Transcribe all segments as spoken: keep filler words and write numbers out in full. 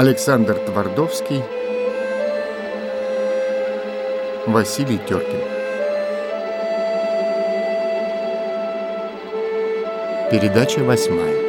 Александр Твардовский, Василий Теркин. Передача восьмая.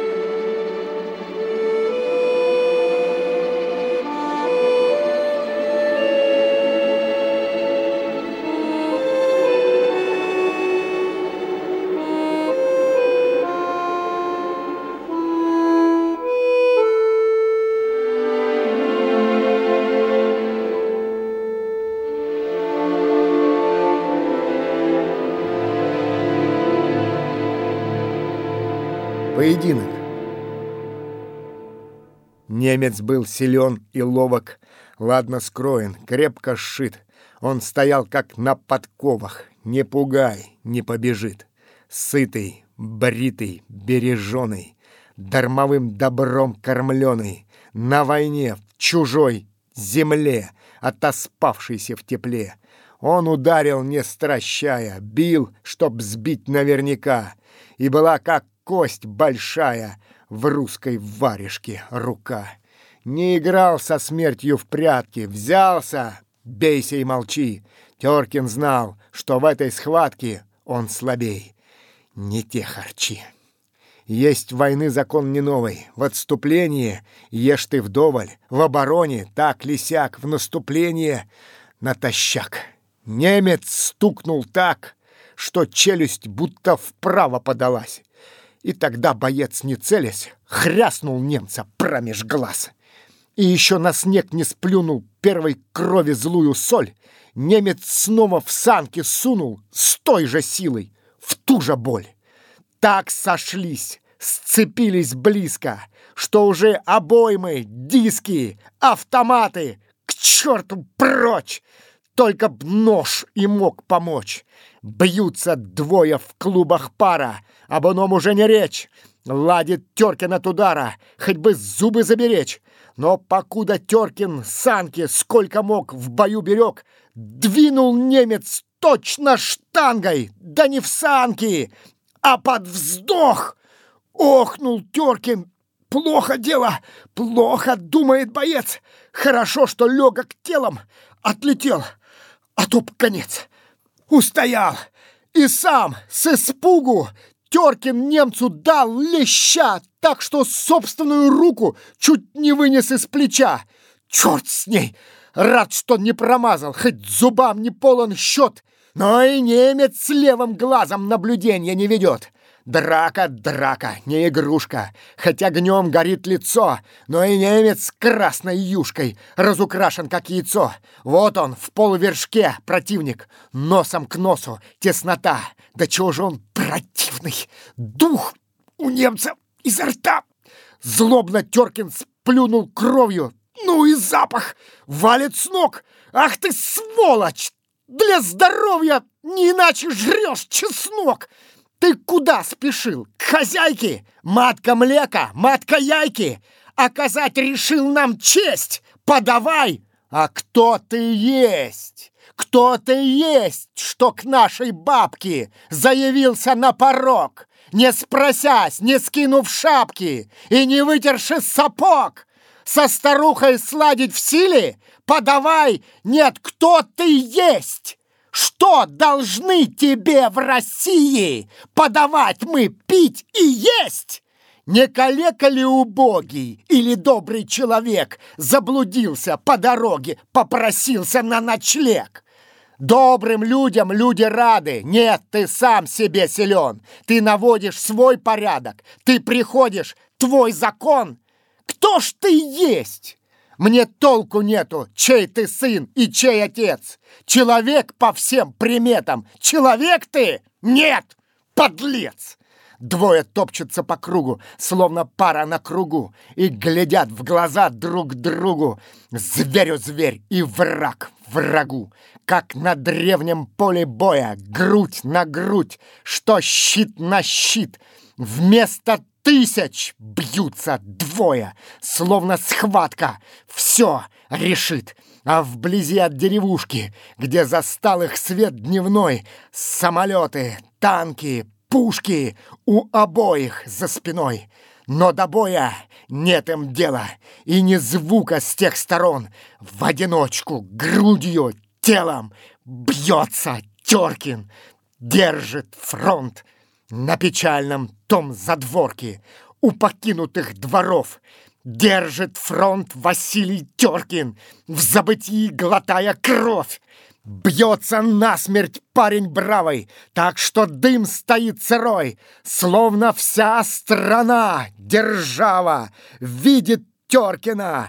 Поединок. Немец был силен и ловок, ладно скроен, крепко сшит. Он стоял, как на подковах. Не пугай, не побежит. Сытый, бритый, береженый, дармовым добром кормленый, на войне, в чужой земле, отоспавшийся в тепле. Он ударил, не стращая, бил, чтоб сбить наверняка. И была, как кость большая, в русской варежке рука. Не играл со смертью в прятки, взялся, бейся и молчи. Теркин знал, что в этой схватке он слабей. Не те харчи. Есть войны закон не новый. В отступлении ешь ты вдоволь, в обороне так лисяк, в наступление натощак. Немец стукнул так, что челюсть будто вправо подалась. И тогда боец, не целясь, хряснул немца промеж глаз. И еще на снег не сплюнул первой крови злую соль. Немец снова в санки сунул с той же силой, в ту же боль. Так сошлись, сцепились близко, что уже обоймы, диски, автоматы к черту прочь. Только б нож и мог помочь. Бьются двое в клубах пара, об ином уже не речь. Ладит Теркин от удара, хоть бы зубы заберечь. Но покуда Теркин санки сколько мог в бою берег, двинул немец точно штангой, да не в санки, а под вздох. Охнул Теркин. Плохо дело, плохо, думает боец. Хорошо, что легок телом, отлетел, а то б конец. Устоял, и сам с испугу Теркин немцу дал леща, так что собственную руку чуть не вынес из плеча. Черт с ней, рад, что не промазал, хоть зубам не полон счет. Но и немец левым глазом наблюдения не ведет. Драка, драка, не игрушка, хоть огнем горит лицо, но и немец с красной юшкой разукрашен, как яйцо. Вот он, в полувершке, противник, носом к носу, теснота. Да чего же он противный! Дух у немца изо рта! Злобно Теркин сплюнул кровью. Ну и запах! Валит с ног! Ах ты, сволочь! Для здоровья не иначе жрешь чеснок! Ты куда спешил? К хозяйке? Матка млека, матка яйки. Оказать решил нам честь. Подавай. А кто ты есть? Кто ты есть, что к нашей бабке заявился на порог, не спросясь, не скинув шапки и не вытерши сапог? Со старухой сладить в силе? Подавай. Нет, кто ты есть? Что должны тебе в России подавать мы пить и есть? Не калека ли убогий или добрый человек заблудился по дороге, попросился на ночлег? Добрым людям люди рады. Нет, ты сам себе силен. Ты наводишь свой порядок. Ты приходишь, твой закон. Кто ж ты есть? Мне толку нету, чей ты сын и чей отец. Человек по всем приметам. Человек ты? Нет, подлец! Двое топчутся по кругу, словно пара на кругу, и глядят в глаза друг другу. Зверю зверь и враг врагу, как на древнем поле боя, грудь на грудь, что щит на щит. Вместо тысяч бьются двое, словно схватка все решит. А вблизи от деревушки, где застал их свет дневной, самолеты, танки, пушки у обоих за спиной. но до боя нет им дела, и ни звука с тех сторон. В одиночку, грудью, телом бьется Теркин, держит фронт на печальном том задворке у покинутых дворов. Держит фронт Василий Теркин, в забытии глотая кровь. Бьется насмерть парень бравый, так что дым стоит сырой, словно вся страна, держава, видит Теркина.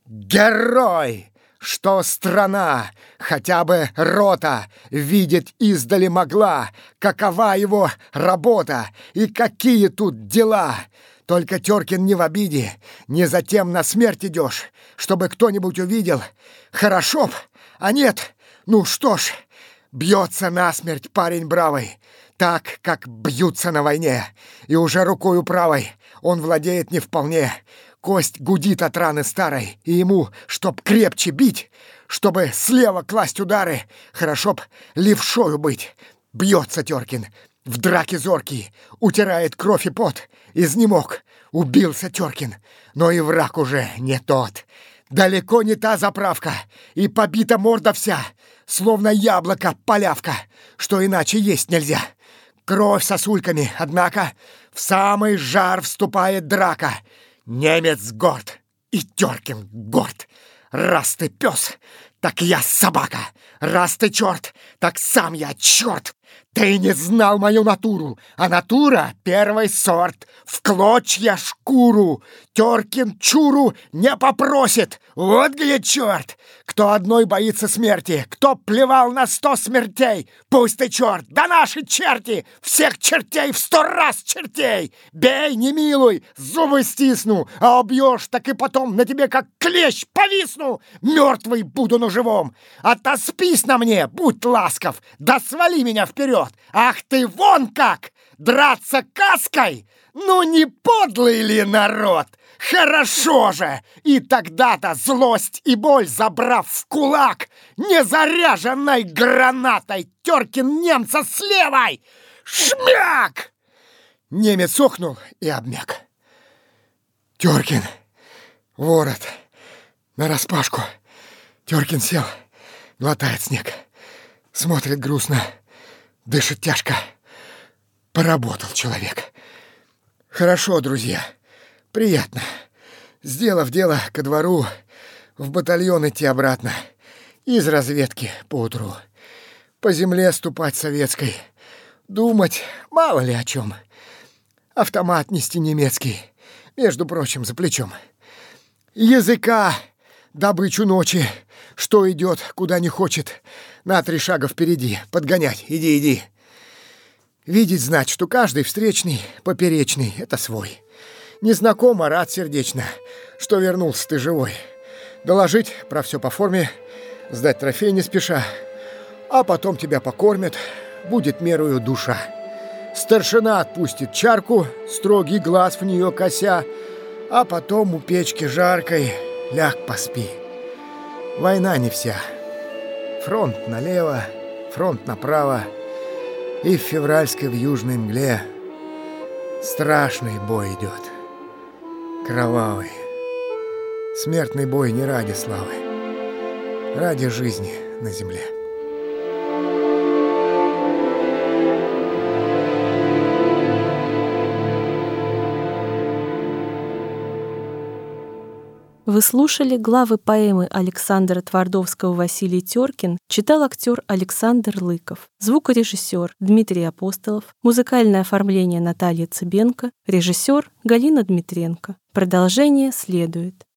Герой! Что страна, хотя бы рота, видеть издали могла, какова его работа и какие тут дела. Только Теркин не в обиде, не затем на смерть идешь, чтобы кто-нибудь увидел. Хорошо б, а нет, ну что ж, бьется насмерть парень бравый, так, как бьются на войне, и уже рукою правой он владеет не вполне. Кость гудит от раны старой, и ему, чтоб крепче бить, чтобы слева класть удары, хорошо б левшою быть. Бьется Теркин, в драке зоркий, утирает кровь и пот, изнемог, убился Теркин, но и враг уже не тот. Далеко не та заправка, и побита морда вся, словно яблоко-полявка, что иначе есть нельзя. Кровь сосульками, однако, в самый жар вступает драка. Немец горд, и Теркин горд. Раз ты пес, так я собака. Раз ты черт, так сам я черт. Ты не знал мою натуру, а натура — первый сорт. В клочья шкуру Теркин чуру не попросит. Вот где черт! Кто одной боится смерти, кто плевал на сто смертей, пусть ты черт, да наши черти! Всех чертей в сто раз чертей! Бей, не милуй, зубы стисну, а убьешь, так и потом на тебе как клещ повисну. Мертвый буду на живом. Отоспись на мне, будь ласков, да свали меня вперед. Ах ты вон как! Драться каской? Ну не подлый ли народ? Хорошо же! И тогда-то злость и боль, забрав в кулак, незаряженной гранатой Теркин немца с левой! Шмяк! Немец охнул и обмяк. Теркин, ворот, нараспашку. Теркин сел, глотает снег, смотрит грустно, дышит тяжко. Поработал человек. Хорошо, друзья, приятно. Сделав дело, ко двору, в батальон идти обратно. Из разведки поутру. По земле ступать советской. Думать мало ли о чем. Автомат нести немецкий, между прочим, за плечом. Языка, добычу ночи, что идет, куда не хочет. На три шага впереди, подгонять, иди, иди. Видеть знать, что каждый встречный, поперечный — это свой. Незнакомо, рад сердечно, что вернулся ты живой. Доложить про все по форме, сдать трофей не спеша, а потом тебя покормят, будет мерою душа. Старшина отпустит чарку, строгий глаз в нее кося, а потом у печки жаркой ляг поспи. Война не вся. Фронт налево, фронт направо, и в февральской вьюжной мгле страшный бой идет, кровавый. Смертный бой не ради славы, ради жизни на земле. Вы слушали главы поэмы Александра Твардовского «Василий Теркин», читал актер Александр Лыков, звукорежиссер Дмитрий Апостолов, музыкальное оформление Наталья Цыбенко, режиссер Галина Дмитренко. Продолжение следует.